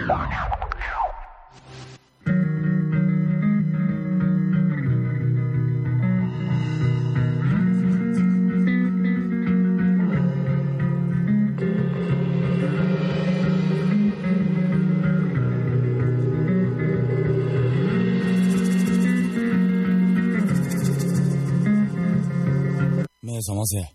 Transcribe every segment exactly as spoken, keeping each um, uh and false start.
目覚ませ。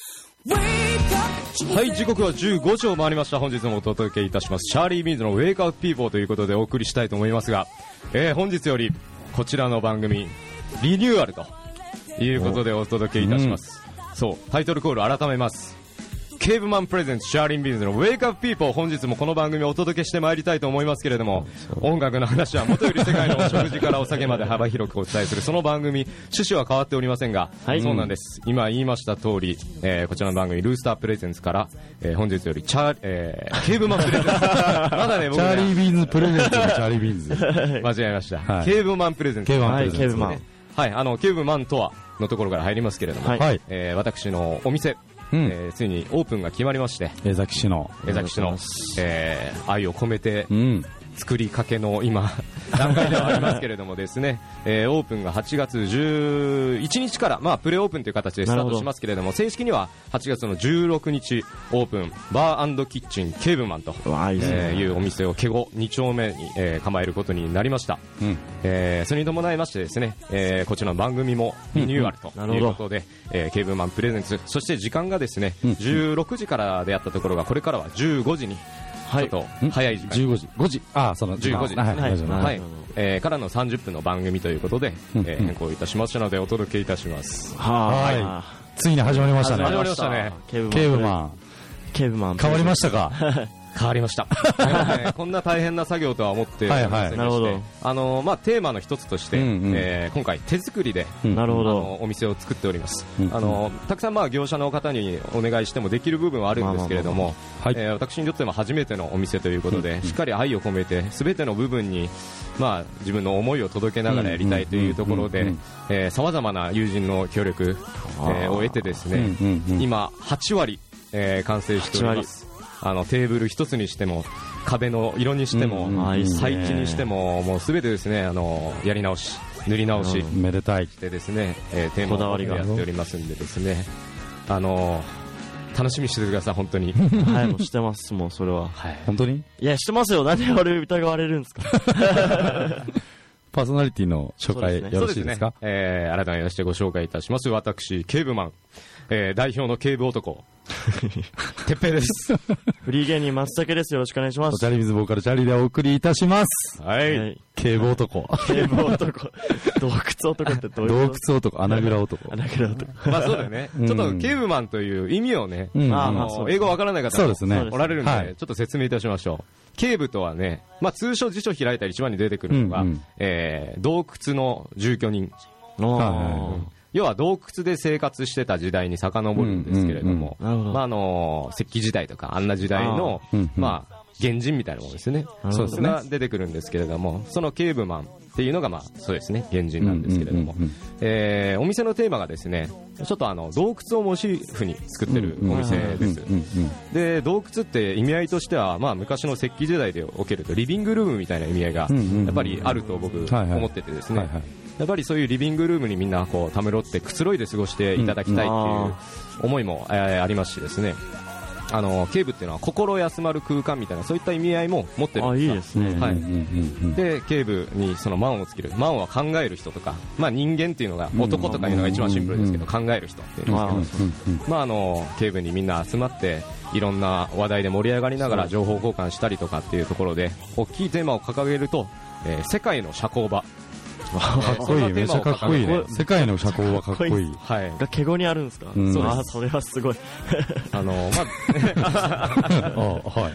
はい、時刻はじゅうごじを回りました。本日もお届けいたしますチャーリー・ビーンズのウェイクアップピーポーということでお送りしたいと思いますが、えー、本日よりこちらの番組リニューアルということでお届けいたします、うん、そうタイトルコール改めます。ケーブマンプレゼンツチャーリー・ビーンズのウェイクアップピーポー、本日もこの番組をお届けしてまいりたいと思いますけれども、音楽の話は元より世界の食事からお酒まで幅広くお伝えするその番組、趣旨は変わっておりませんが、はい、そうなんです。今言いました通り、えー、こちらの番組ルースタープレゼンツから、えー、本日よりチャー、えー、ケーブマンプレゼンツまだね僕ねチャーリー・ビーンズプレゼンツのチャーリー・ビーンズ間違えました、はい、ケーブマンプレゼンツ、 はい、ケーブマン、 はい、あのケーブマンとはのところから入りますけれども、はい、えー、私のお店、うん、えー、ついにオープンが決まりまして、 江崎市の江崎市の、えー、愛を込めて、うん、作りかけの今段階ではありますけれどもですね、えー、オープンがはちがつじゅういちにちから、まあ、プレオープンという形でスタートしますけれども、正式にははちがつのじゅうろくにちオープン、バー&キッチンケーブマンと、えー、いうお店をケゴに丁目に、えー、構えることになりました、うん、えー、それに伴いましてですね、えー、こちらの番組もリニューアルということで、うんうん、えー、ケーブマンプレゼンツ、そして時間がですね、うんうん、じゅうろくじからであったところがこれからはじゅうごじにちょっと早い時間、 じゅうごじ、ごじ、あ、そのじゅうごじ、 はい、はいはい、えー、からのさんじゅっぷんの番組ということで、うんうん、えー、変更いたしましたのでお届けいたします。 はい、ついに始まりましたね。 始まりましたね。 ケーブマン、 ケーブマン変わりましたか？ 変わりました、ね、こんな大変な作業とは思っておりませんでして、はいはい、なるほど、あのまあ、テーマの一つとして、うんうん、えー、今回手作りで、うん、なるほど、あのお店を作っております、うんうん、あのたくさんまあ業者の方にお願いしてもできる部分はあるんですけれども、まあまあまあ、えー、私にとっても初めてのお店ということで、うんうん、しっかり愛を込めて全ての部分に、まあ、自分の思いを届けながらやりたいというところでさまざまな友人の協力、えー、を得てですね、うんうんうん、今はちわり、えー、完成しております。あのテーブル一つにしても壁の色にしても、うん、配置にしてももうすべてですね、あのやり直し塗り直し、 うん、めでたいしてですね、えー、テーマをやっておりますんでですね、あの楽しみにしててください本当に。 はい、もうしてますもうそれは、はい、 本当にいやしてますよ。何で俺疑われるんですか？ パーソナリティの紹介、ね、よろしいですか？ ね、えー、改めましてご紹介いたします。私ケーブマン、えー、代表のケーブ男てっぺいです。 フリー芸人松茸です。よろしくお願いします。 チャーリーズボーカルチャーリーでお送りいたします。 はい、はい、 ケーブ男、 ケーブ男、洞窟男ってどういう洞窟男、穴蔵男、 穴蔵男。 まあそうだよね、うん、ちょっとケーブマンという意味をね、うん、あの英語わからない方もおられるので、ね、ちょっと説明いたしましょう。ケーブとはね、まあ、通称辞書開いたら一番に出てくるのが、うんうん、えー、洞窟の住居人、あ、要は洞窟で生活してた時代に遡るんですけれども、うんうんうん、まああの石器時代とかあんな時代の、うんうん、まあ原人みたいなものですね。そうですね。が出てくるんですけれども、そのケーブマンっていうのがまあそうですね、原人なんですけれども、うんうんうんうん、えー、お店のテーマがですね、ちょっとあの洞窟をモチーフに作ってるお店です。で、洞窟って意味合いとしては、まあ昔の石器時代でおけるとリビングルームみたいな意味合いがやっぱりあると僕思っててですね。はいはい、やっぱりそういうリビングルームにみんなこうたむろってくつろいで過ごしていただきたいっていう思いも、えー、ありますしですね。あのケーブっていうのは心休まる空間みたいなそういった意味合いも持ってるんです。 あ、いいですね。 はい。でケーブにその満をつける、満は考える人とか、まあ人間っていうのが男とかいうのが一番シンプルですけど、考える人っていうんですけど、まああのケーブにみんな集まっていろんな話題で盛り上がりながら情報交換したりとかっていうところで大きいテーマを掲げると、えー、世界の社交場。 かっこいい、めちゃかっこいいね。世界の社交はかっこいい。 はい。 がケゴにあるんですか？ うん、そうです。 あ、それはすごい。 あのまあ、 はい。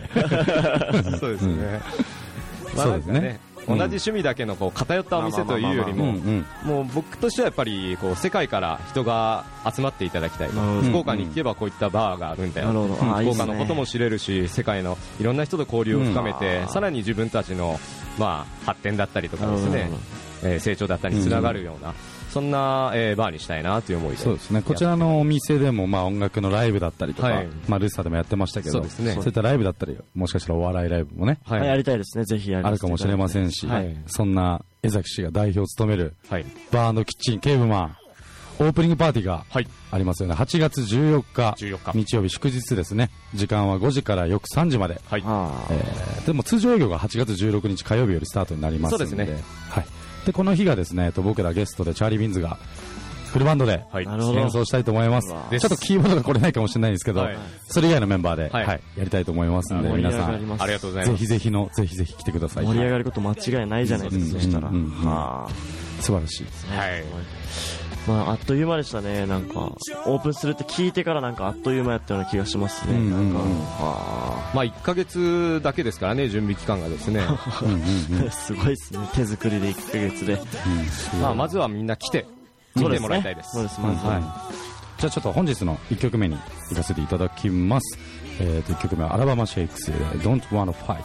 そうですね。そうですね。同じ趣味だけのこう偏ったお店というよりも、もう僕としてはやっぱりこう世界から人が集まっていただきたい。福岡に行けばこういったバーがあるんだよ。福岡のことも知れるし、世界のいろんな人と交流を深めて、さらに自分たちのまあ発展だったりとかですね、えー、成長だったりにつながるような、 そんな、えー、バーにしたいなという思いで。 そうですね。こちらのお店でも、まあ音楽のライブだったりとか、はい、まあルッサでもやってましたけど、そうですね。そういったライブだったり、もしかしたらお笑いライブもね、 はい、やりたいですね。ぜひやりたい。 あるかもしれませんし、はい、そんな江崎氏が代表を務める、はい、バーキッチンケーブマン、オープニングパーティーがありますよね。はちがつじゅうよっか、じゅうよっか日曜日祝日ですね。時間はごじから翌さんじまで。はい、えー、でも通常営業がはちがつじゅうろくにち火曜日よりスタートになりますので、そうですね。はい。で、この日がですね、僕らゲストでチャーリー・ビンズがフルバンドで演奏したいと思います。ちょっとキーボードが来れないかもしれないんですけど、はい、それ以外のメンバーで、はいはい、やりたいと思いますので、皆さん、 ありがとうございます。 ぜひぜひの、ぜひぜひ来てください。 盛り上がること間違いないじゃないですか、そしたら。 素晴らしいですね。はい。 まあ、あっという間でしたね。なんかオープンするって聞いてからなんかあっという間やったような気がしますね。なんか、 まあいっかげつだけですからね、準備期間がですね。 すごいですね。手作りでいっかげつで。 まあまずはみんな来て見てもらいたいです。 そうですね。まずは。 じゃあちょっと本日のいっきょくめに行かせていただきます。えっといっきょくめはアラバマシェイクスで Don't Wanna Fight。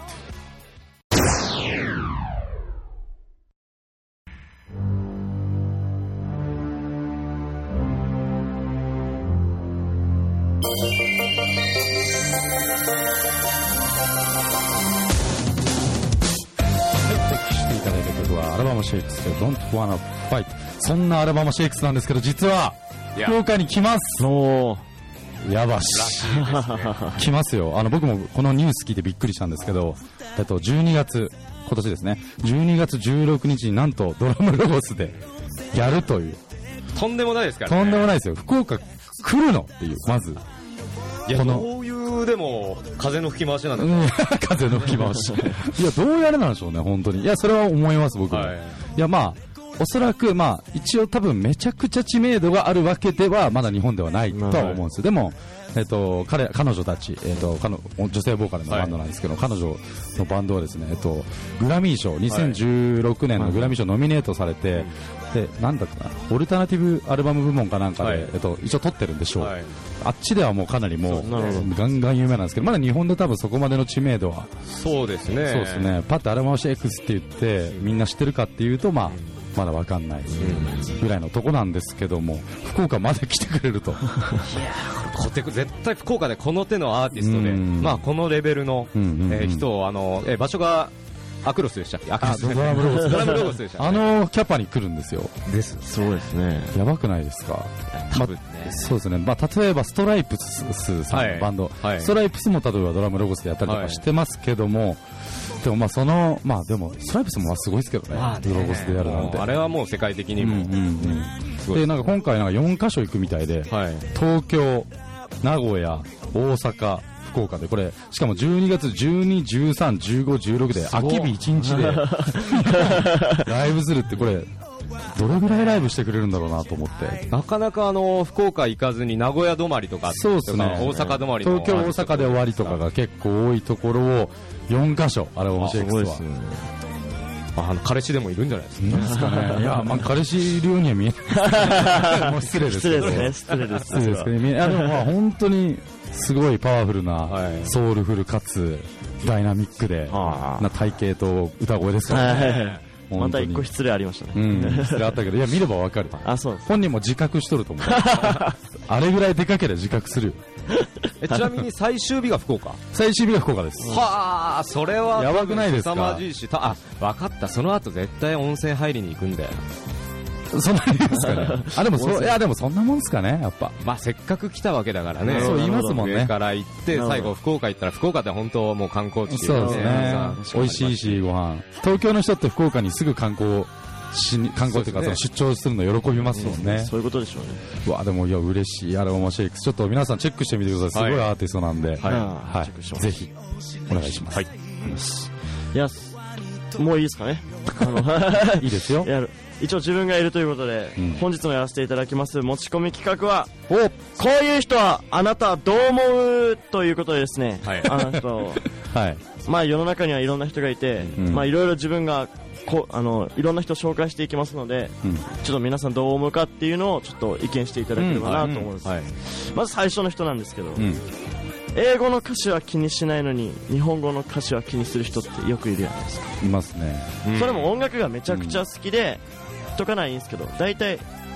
アラバマシェイクスで Don't Wanna Fight。 そんなアラバマシェイクスなんですけど、実は福岡に来ます。おー、やばし来ますよ。あの僕もこのニュース聞いてびっくりしたんですけど、えっとじゅうにがつ、今年ですね、じゅうにがつじゅうろくにちになんとドラムロゴスでやるという。 とんでもないですからね。 とんでもないですよ。福岡来るのっていう、まずいや、どういうでも風の吹き回しなんだ、うん、 風の吹き回しいや、どうやれなんでしょうね、本当に。いや、それは思います、僕も。はい、いや、まあおそらく、まあ一応多分めちゃくちゃ知名度があるわけではまだ日本ではないとは思うんですよ。でも、えっと、彼彼女たち、えっと、彼女性ボーカルのバンドなんですけど、はい、彼女のバンドはですね、えっと、グラミー賞、にせんじゅうろくねんのグラミー賞ノミネートされて、で、なんだったかな、オルタナティブアルバム部門かなんかで、はい、えっと、一応取ってるんでしょう。はい、あっちではもうかなりもうガンガン有名なんですけど、まだ日本で多分そこまでの知名度は、 そうですね。 そうですね。パッとアラバマシェイクスって言ってみんな知ってるかっていうと、まあまだわかんないぐらいのとこなんですけども、福岡まで来てくれると。いやー、絶対福岡でこの手のアーティストで、まあこのレベルの、えー、人を、あの、えー、場所がアクロスでしたっけ？アクロス。ドラムロゴス。ドラムロゴスでした、ね。 あのキャパに来るんですよ。 です。そうですね。 やばくないですか？多分ね。まあ、そうですね。まあ例えばストライプスさんのバンド、はいはい、ストライプスも例えばドラムロゴスでやったりとかしてますけども。はい、でもまあそのまあでもストライプスもすごいですけどね、まあ、ねロゴスでやるなんて。 あれはもう世界的にも、うんうんうん、でなんか今回なんかよんかしょ行くみたいで、はい、東京、名古屋、大阪、福岡で、これしかもじゅうにがつじゅうに、じゅうさん、じゅうご、じゅうろくで空き日いちにちでライブするって、これどれぐらいライブしてくれるんだろうなと思って。 なかなかあの福岡行かずに名古屋止まりとか、 そうですね、 大阪止まり、 東京、大阪で終わりとかが結構多いところをよんかしょ、アラバマシェイクスは。 あの彼氏でもいるんじゃないですか。 いですかね。いや、まあ彼氏いるようには見えない。もう失礼ですけど。 失礼ですね。失礼です。 失礼ですけど、ね、いやでもまあ本当にすごいパワフルな、ソウルフルかつダイナミックでな体型と歌声ですからね。 また一個失礼ありましたね。 うん、失礼あったけど、いや見ればわかる。 あ、そうです。 本人も自覚しとると思う。あれぐらいでかければ自覚する。 え、ちなみに最終日が福岡？ 最終日が福岡です。 はあ、それはやばくないですか？ 凄まじいし、あ、分かった。その後絶対温泉入りに行くんだよ。 そんなにですかね。あ、でもそ、いやでもそんなもんですかね、やっぱ。 まあせっかく来たわけだからね。 そう言いますもんね。 上から行って最後福岡行ったら、福岡って本当もう観光地で、 そうですね。美味しいしご飯。東京の人って福岡にすぐ観光し観光というか、その出張するの喜びますもんね。 そういうことでしょうね。 うわ、でもいや嬉しい。アラバマシェイクス、ちょっと皆さんチェックしてみてください。すごいアーティストなんで、はいはい、ぜひお願いします。はい。 いや、もういいですかね。 いいですよ。 やる。一応自分がいるということで、うん、本日もやらせていただきます持ち込み企画は、お、こういう人はあなたはどう思うということでですね、はい、あの人、はい、まあ世の中にはいろんな人がいて、うん、まあいろいろ自分がこあのいろんな人を紹介していきますので、うん、ちょっと皆さんどう思うかっていうのをちょっと意見していただければなと思うんです、うんはい、まず最初の人なんですけど、うん、英語の歌詞は気にしないのに日本語の歌詞は気にする人ってよくいるじゃないですか。 いますね、 うん、それも音楽がめちゃくちゃ好きで、うん、とかないんですけど、大体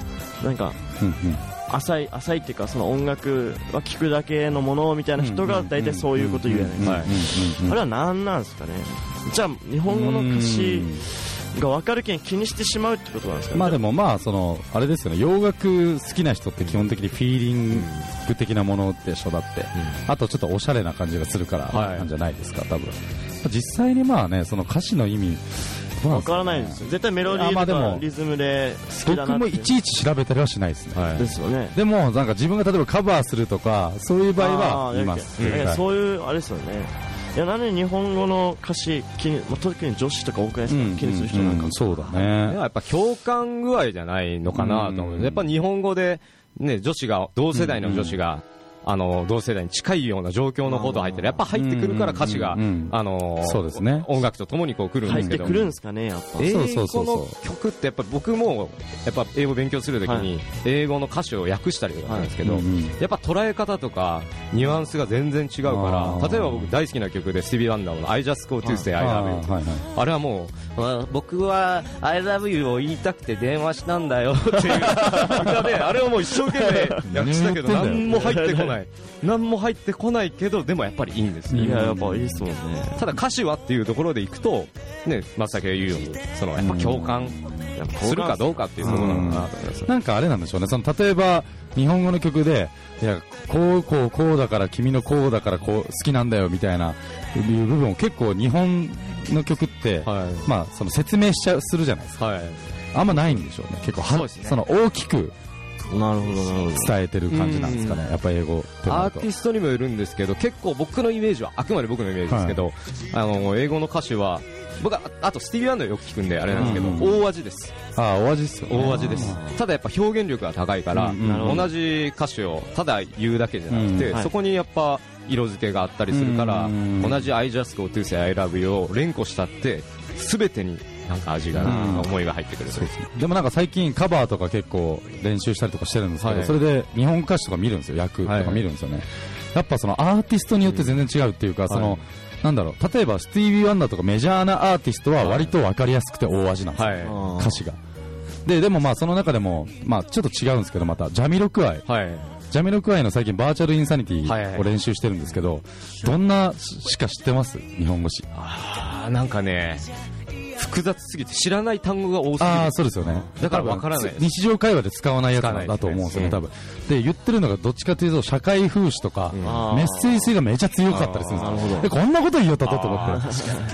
なんか、うんうん浅い浅いっていうかその音楽は聴くだけのものみたいな人が大体そういうこと言うじゃないですか。あれは何なんですかね。じゃあ日本語の歌詞が分かるけん気にしてしまうってことなんですかね。 まあでもまあそのあれですよね、洋楽好きな人って基本的にフィーリング的なものでしょだって、うん、あとちょっとおしゃれな感じがするからなんじゃないですか、多分。実際にまあねその歌詞の意味わからないんですよ。絶対メロディーとかリズムで好きだなって。 僕もいちいち調べたりはしないですね。 はい、ですよね。 でもなんか自分が例えばカバーするとかそういう場合は見ます。 うんはい、そういうあれですよね。いやなんで日本語の歌詞気に、まあ、特に女子とか多くないですか、うん、気にする人なんか、 うん、そうだね。 やっぱ共感具合じゃないのかなと思う、うん、やっぱ日本語で、ね、女子が同世代の女子が、うんうんあの同世代に近いような状況のこと入ってるやっぱ入ってくるから歌詞が、うんうんうん、あのー、 そうですね、 音楽とともにこう来るんですけど入ってくるんですかねやっぱ英語の曲ってやっぱ僕もやっぱ英語勉強するときに英語の歌詞を訳したりとかするんですけど、はいうんうん、やっぱ捉え方とかニュアンスが全然違うから例えば僕大好きな曲でスティービー・ワンダーの I Just Go to Say I Love You あ, はいはい、あれはもう僕は I Love You を言いたくて電話したんだよっていう歌であれをもう一生懸命訳したけど何も入ってこない何も入ってこないけどでもやっぱりいいんですね。 いややっぱいいですもんね。 ただ歌詞はっていうところでいくとね松崎が言うようにそのやっぱ共感するかどうかっていうところなのかなと思います。 なんかあれなんでしょうね。その例えば日本語の曲でいやこうこうこうだから君のこうだからこう好きなんだよみたいないう部分を結構日本の曲って、はい、まあその説明しちゃうするじゃないですか。はい、あんまないんでしょうね。結構はそうですね、その大きくなるほどなるほど伝えてる感じなんですかね。やっぱ英語アーティストにもよるんですけど結構僕のイメージはあくまで僕のイメージですけど、はい、あの英語の歌詞は僕はあとスティービー・ワンダーよく聞くんであれなんですけど、うん、大味です。 あ大味ですよ、 ね、大味です。ただやっぱ表現力が高いから、うん、同じ歌詞をただ言うだけじゃなくて、うんはい、そこにやっぱ色付けがあったりするから、うん、同じ I just go to say I love you を連呼したって全てになんか味が、うん、思いが入ってくる。そうそうでもなんか最近カバーとか結構練習したりとかしてるんですけど、はい、それで日本歌詞とか見るんですよ。訳とか見るんですよね、はい、やっぱそのアーティストによって全然違うっていうか、うん、その、はい、なんだろう例えばスティービー・ワンダーとかメジャーなアーティストは割と分かりやすくて大味なんですよ、はい、歌詞が。ででもまあその中でも、まあ、ちょっと違うんですけどまたジャミロクワイ、はい、ジャミロクワイの最近バーチャルインサニティを練習してるんですけど、はいはい、どんなしか知ってます日本語詞。 あなんかね複雑すぎて知らない単語が多すぎる。 あそうですよね。 だから分からない。 日常会話で使わないやつだと思うんですよね、多分。で言ってるのがどっちかというと社会風刺とか、うん、メッセージ性がめちゃ強かったりするんですよ。でこんなこと言いよったとと思って。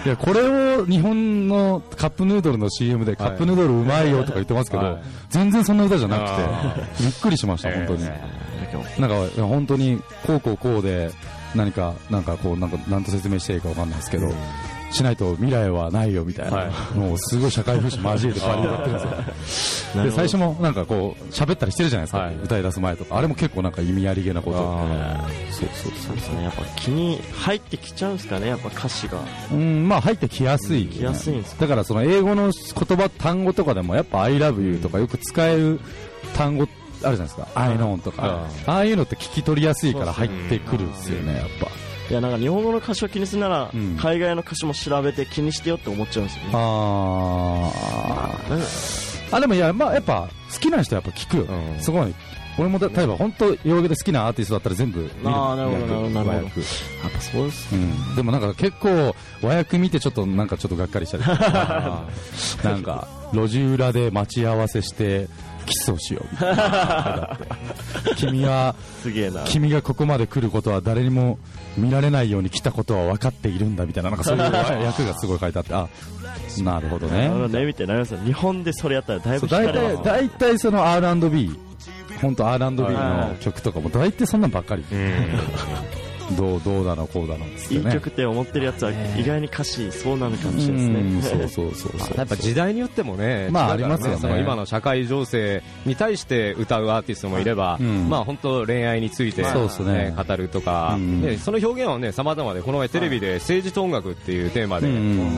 いやこれを日本のカップヌードルの シーエム でカップヌードルうまいよとか言ってますけど、はい、全然そんな歌じゃなくてびっくりしました本当に。なんか本当にこうこうこうで何かなんかこうなんかなんと説明していいか分かんないですけど。うんしないと未来はないよみたいな、はい、もうすごい社会風刺交えてパリでやってるんですよ。で最初もなんかこう喋ったりしてるじゃないですか、はい、歌い出す前とかあれも結構なんか意味ありげなこと。 そうそうそうですね。やっぱ気に入ってきちゃうんですかねやっぱ歌詞が。 うんまあ入ってきやすい、ね、 きやすいんですか。 だからその英語の言葉単語とかでもやっぱ I love you とかよく使える単語あるじゃないですか、うん、I know とか、うん、ああいうのって聞き取りやすいから入ってくるんですよねやっぱ。 いやなんか日本語の歌詞を気にするなら、うん、海外の歌詞も調べて気にしてよって思っちゃうんですよね。 あーあでもいや、まあ、やっぱ好きな人はやっぱ聞くよ、うん、そこまで。俺も例えば本当洋楽で好きなアーティストだったら全部見る。 ああなるほどなるほどなるほど。やっぱそうです、 うん、でもなんか結構和訳見てちょっとなんかちょっとがっかりしたりなんか路地裏で待ち合わせしてキスをしようみたいな君はすげえな君がここまで来ることは誰にも見られないように来たことは分かっているんだみたいななんかそういう役がすごい書いてあってあなるほどね。 なるほどねみたいなりますよ。日本でそれやったらだいぶ惹かれます。 だいたいその アールアンドビー 本当 アールアンドビー の曲とかも大体そんなんばっかり。どうどうだのこうだのっつってね。 いい曲って思ってるやつは意外に歌詞そうなのかもしれないですね。そうそうそうそう。 やっぱ時代によってもね、 まあありますよね。 その今の社会情勢に対して歌うアーティストもいれば、うん、まあ本当恋愛について、ねね、語るとか、うん、でその表現はね様々でこの前テレビで政治と音楽っていうテーマで、うん、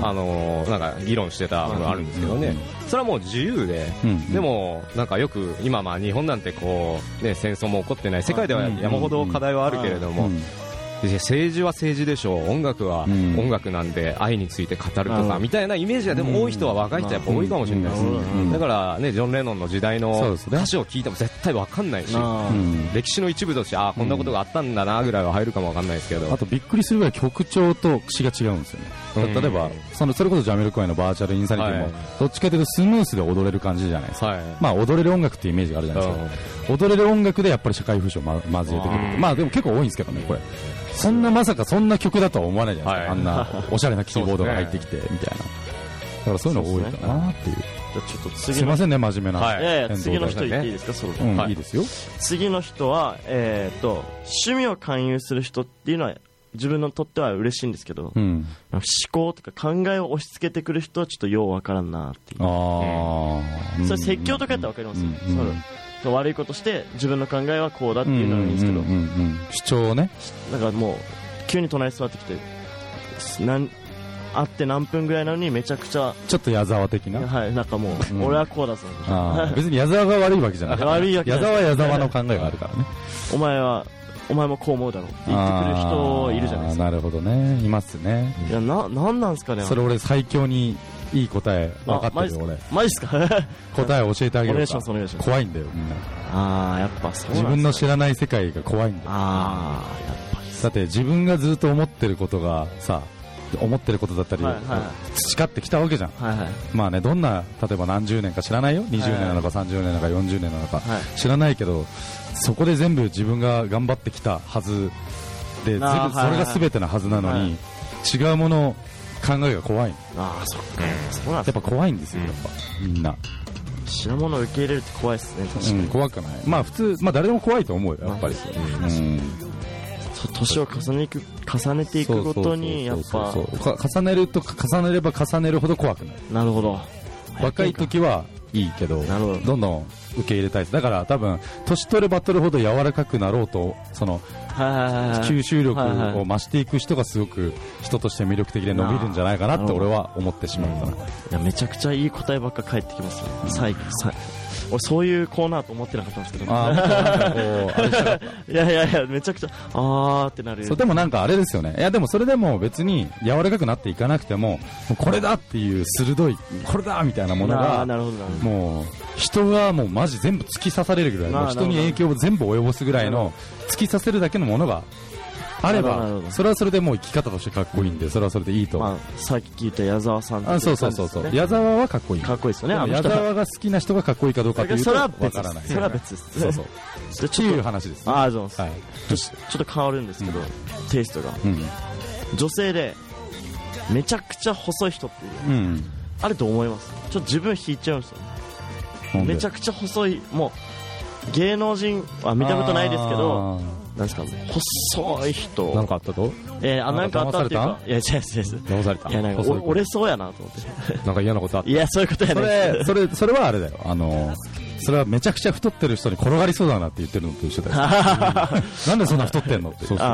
あのなんか議論してたのがあるんですけどね。うん、それはもう自由で、うん、でもなんかよく今まあ日本なんてこうね戦争も起こってない世界では山ほど課題はあるけれども。 政治は政治でしょう、音楽は音楽なんで愛について語るとかみたいなイメージがでも多い人は若い人はやっぱ多いかもしれないです。だからね、ジョン・レノンの時代の歌詞を聞いても絶対わかんないし、歴史の一部としてあこんなことがあったんだなぐらいは入るかもわかんないですけど、 あとびっくりするぐらい曲調と詞が違うんですよね。例えばそのそれこそジャミロクワイのバーチャルインサニティもどっちかというとスムースで踊れる感じじゃないですか。まあ踊れる音楽っていうイメージがあるじゃないですか。踊れる音楽でやっぱり社会風刺をまず入れてくる。まあでも結構多いんですけどね、これそんなまさかそんな曲だとは思わないじゃないですか、はい、あんなおしゃれなキーボードが入ってきてみたいな、だからそういうの多いかなっていう。じゃちょっと次すいませんね、真面目な、 はい、いやいや次の人言っていいですか、それ、 うんはい、いいですよ。 次の人は、えー、と趣味を勧誘する人っていうのは自分にとっては嬉しいんですけど、うん、思考とか考えを押し付けてくる人はちょっとようわからんなっていう。あ、うん、それ説教とかやったらわかりますよ、うんうん、その悪いことして自分の考えはこうだっていうのはいいんですけど、 主張をね、 なんかもう急に隣に座ってきてなん会って何分ぐらいなのにめちゃくちゃちょっと矢沢的な、 はい、なんかもう、うん、俺はこうだぞあ別に矢沢が悪いわけじゃない悪いわけじゃない矢沢は矢沢の考えがあるからねお前はお前もこう思うだろうって言ってくる人いるじゃないですか。 なるほどね、いますね。 いやな、なんなんですかね、 それ俺最強にいい答え分かってるよ俺。 マジっすか答え教えてあげるか。お願いします、 お願いします。 怖いんだよみんな。 ああ、やっぱそうなんですね。 自分の知らない世界が怖いんだよ。ああ、やっぱり。だって自分がずっと思ってることがさ、思ってることだったり、はいはい、培ってきたわけじゃん、はいはい、まあね、どんな例えば何十年か知らないよ、にじゅうねんなのかさんじゅうねんなのかよんじゅうねんなのか、はい、知らないけどそこで全部自分が頑張ってきたはずで、それが全てのはずなのに、はいはい、違うもの考えが怖いの。ああ、そっか、そうなんですね。やっぱ怖いんですよ、やっぱみんな違うものを受け入れるって怖いですね、確かに、 うん、怖くない。まあ普通、まあ誰でも怖いと思うよ、やっぱり。まあ、うん年を重ねていく、重ねていくごとにやっぱ重ねると重ねれば重ねるほど怖くなる。 なるほど。 若い時はいいけど、どんどん受け入れたいです。だから多分年取れば取るほど柔らかくなろうと、その吸収力を増していく人がすごく人として魅力的で伸びるんじゃないかなって俺は思ってしまったな。いや、めちゃくちゃいい答えばっか返ってきますね、最後。俺そういうコーナーと思ってなかったんですけど、あいやいやいや、めちゃくちゃあーってなる。 そう、でもなんかあれですよね。いやでもそれでも別に柔らかくなっていかなくても、これだっていう鋭いこれだみたいなものが、もう人がもうマジ全部突き刺されるぐらいの、人に影響を全部及ぼすぐらいの突き刺せるだけのものがあれば、それはそれでもう生き方としてかっこいいんで、それはそれでいいと、まあ、さっき聞いた矢沢さんって、 あ、そうそうそうそう、矢沢はかっこいい、 かっこいいですよね。あの矢沢が好きな人がかっこいいかどうかというとわからない。 それは別です。 そうそう。っていう話です。 ああ、そうです。はい。ちょっと変わるんですけど、テイストが女性でめちゃくちゃ細い人っていう、あれどう思います？ちょっと自分引いちゃうんですよ。めちゃくちゃ細い、もう芸能人は見たことないですけど。なんですか、細い人なんかあったと、 えー、あ、なんかあったっていうか、いや、違う違う、 騙された、 いや、なんか俺そうやなと思ってなんか嫌なことあった。 いや、そういうことやね。 それそれそれはあれだよ、あのそれはめちゃくちゃ太ってる人に転がりそうだなって言ってるのと一緒だよなんでそんな太ってんのって。そうそうそう、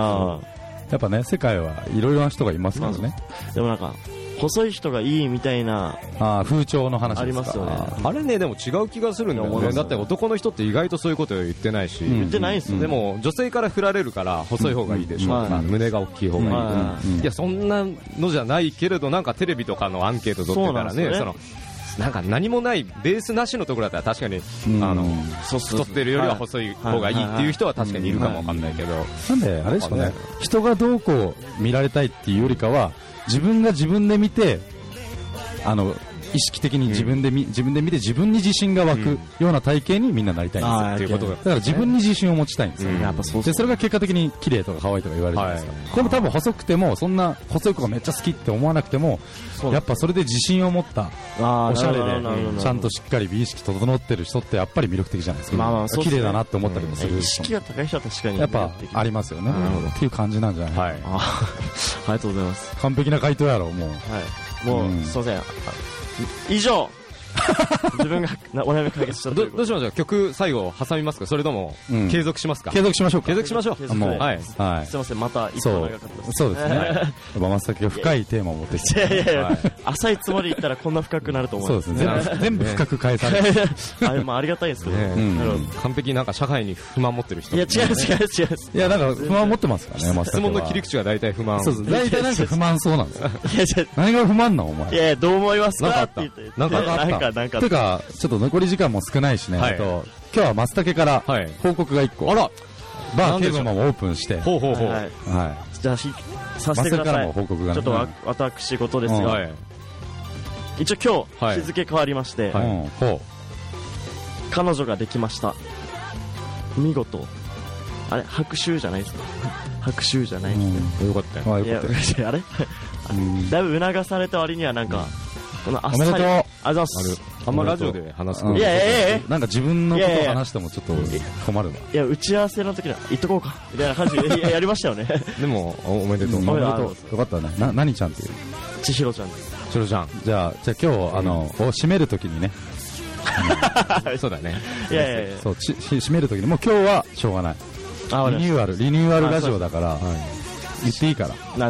やっぱね、世界はいろいろな人がいますからね、 まあ、でもなんか細い人がいいみたいな、 あ、風潮の話ですか。 ありますよね。 あれね、でも違う気がするんだよね。だって男の人って意外とそういうこと言ってないし、 言ってないんすよ。 でも女性から振られるから細い方がいいでしょうとか、胸が大きい方がいい。いや、そんなのじゃないけれど、なんかテレビとかのアンケート取ってたらね、そのなんか何もないベースなしのところだったら確かに、あの太ってるよりは細い方がいいっていう人は確かにいるかもわかんないけど、 なんであれですかね、人がどうこう見られたいっていうよりかは、自分が自分で見て、あの意識的に自分で見、うん、自分で見て自分に自信が湧くような体型にみんななりたいんですよ、っていうことだから自分に自信を持ちたいんですよ、うん、やっぱそうでそれが結果的に綺麗とか可愛いとか言われるじゃないですか、はい、でも多分細くてもそんな細い子がめっちゃ好きって思わなくても、やっぱそれで自信を持ったおしゃれでちゃんとしっかり美意識整ってる人ってやっぱり魅力的じゃないですか、まあまあそうですね、綺麗だなって思ったりもする、うん、 意識が高い人は確かにやっぱありますよね、っていう感じなんじゃない、はい、 あ, ありがとうございます。 完璧な回答やろもう、はい、もう、うん、すいません、以上自分がお悩み解決したというどうしましょう。曲最後挟みますか、それとも継続しますか。 継続しましょうか。 継続しましょう。 もう、 はい、 はい、すいません、また一個長かったです。 そうですね。やっぱ松茸が深いテーマを持ってきて、 いやいやいや、浅いつもり言ったらこんな深くなると思う。 そうですね。全部深く返される。 あれもありがたいですけど、 完璧になんか社会に不満持ってる人。 いや違う違う違う。 いやなんか不満持ってますからね。 質問の切り口が大体不満。 そうそう。大体なんか不満そうなんですよ。何が不満なのお前。 いやどう思いますかって言って。 なんかあった。なんかなんか。てかちょっと残り時間も少ないしね。今日は松茸から報告がいっこ。 あら。 バーケーブマンもオープンして。 ほうほうほう。はい。 じゃあさせてください。 報告がちょっと私事ですが、一応今日日付変わりまして、彼女ができました。見事。あれ拍手じゃないですか。拍手じゃないですね。 よかったよ。 いやあれだいぶ促された割にはなんかこのあっさり。おめでとう。 ありがとうございます。 あんまラジオで話すの。 いやいやいやなんか自分のことを話してもちょっと困るわ。 いや打ち合わせの時には言っとこうかみたいな感じでやりましたよね。 でもおめでとう。 おめでとう。よかったね。な何ちゃんっていう。 千尋ちゃんです。 千尋ちゃん。 じゃあじゃあ今日あの締める時にね。 そうだね。 いやいやいや。 そう締める時にもう今日はしょうがない。リニューアルリニューアルラジオだから言っていいから。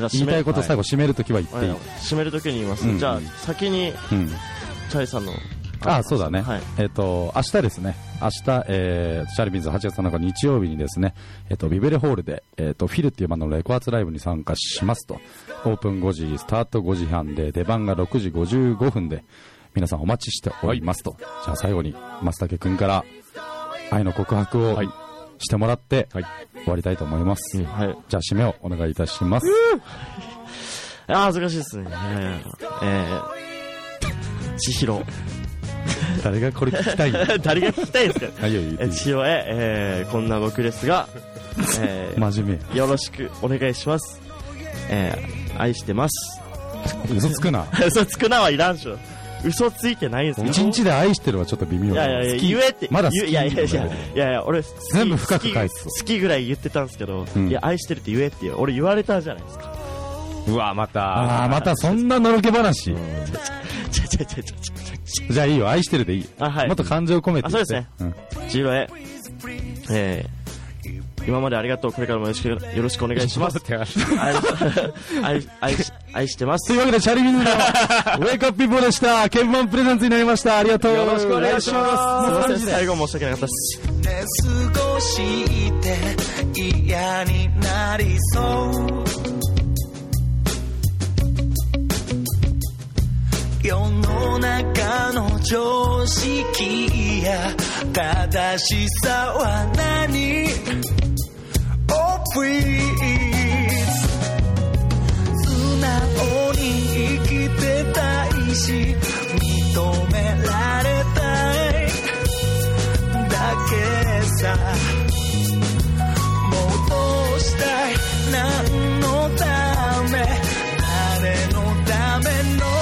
言いたいこと最後締める時は言っていい。 締める時に言います。じゃあ先にチャリさんの。 ああそうだね、はい、えっ、ー、と明日ですね明日、えー、チャリビーズはちがつなのか日曜日にですね、えっ、ー、とビベレホールで、えー、とフィルっていうバンドのレコ発ライブに参加しますと。オープンごじスタートごじはんで出番がろくじごじゅうごふんで皆さんお待ちしておりますと、はい、じゃあ最後に松茸くんから愛の告白をしてもらって終わりたいと思います、はい、じゃあ締めをお願いいたします。 あ恥ずかしいですね。いやいやえー、千尋誰がこれ聞きたい誰が聞きたいですか。 あいいよいいよ千尋へ、えー、こんな僕ですが、 えー、真面目よろしくお願いします、えー、愛してます。 嘘つくな嘘つくなはいらんしょ。嘘ついてないんですよ。 一日で愛してるはちょっと微妙。 いやいやいや言えってまだ好き。 いやいやいやいやいや俺全部深く返す。 好きぐらい言ってたんですけど、うん、いや愛してるって言えって俺言われたじゃないですか。 うわまたああまたそんなのろけ話。 ちゃちゃちゃちゃじゃあいいよ愛してるでいい。 あ、はい、 もっと感情込めて。 あそうですね。千尋へ、えー、今までありがとう。これからもよろしくよろしくお願いします。愛愛愛してます。 というわけでチャリミズのウェイクアップピーポーでした。ケンバンプレゼンツになりました。ありがとう。 よろしくお願いします。 すみません最後申し訳なかったです。 過ごして嫌になりそう世の中の常識や正しさは何 Oh please 素直に生きてたいし認められたいだけさもうどうしたい何のため誰のための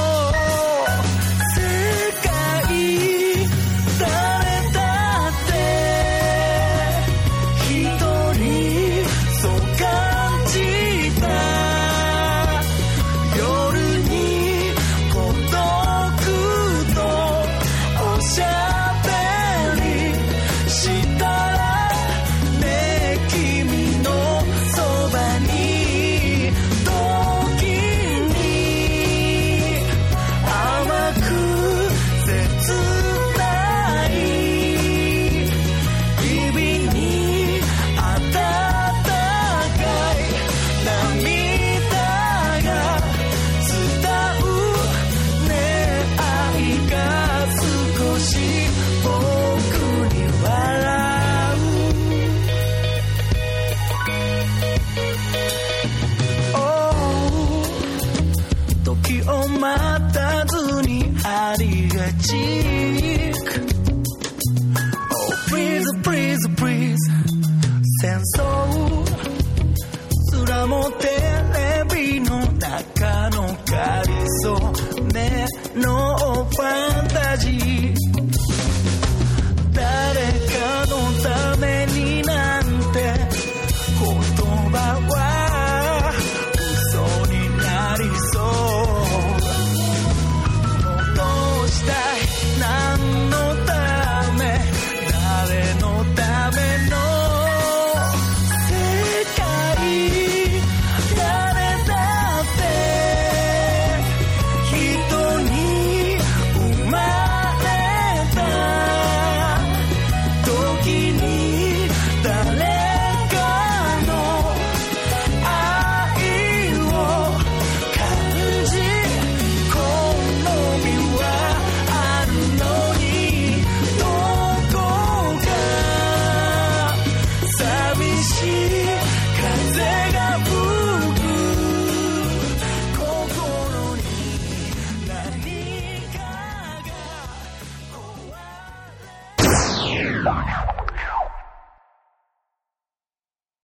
待たずにありがち Oh please please please 戦争すらもテレビの中のかりそめのファンタジー誰かのためになんて言葉は嘘になりそうどうしたいなー